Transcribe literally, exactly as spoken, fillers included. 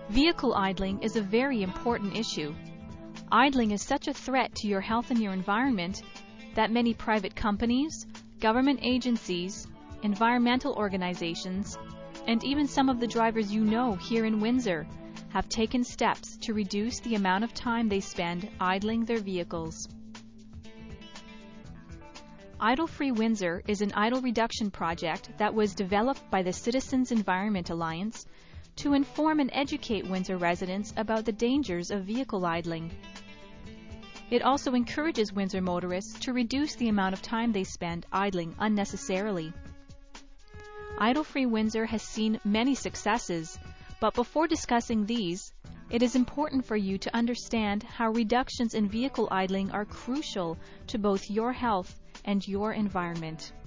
Vehicle idling is a very important issue. Idling is such a threat to your health and your environment that many private companies, government agencies, environmental organizations, and even some of the drivers you know here in Windsor have taken steps to reduce the amount of time they spend idling their vehicles. Idle Free Windsor is an idle reduction project that was developed by the Citizens Environment Alliance to inform and educate Windsor residents about the dangers of vehicle idling. It also encourages Windsor motorists to reduce the amount of time they spend idling unnecessarily. Idle Free Windsor has seen many successes, but before discussing these, it is important for you to understand how reductions in vehicle idling are crucial to both your health and your environment.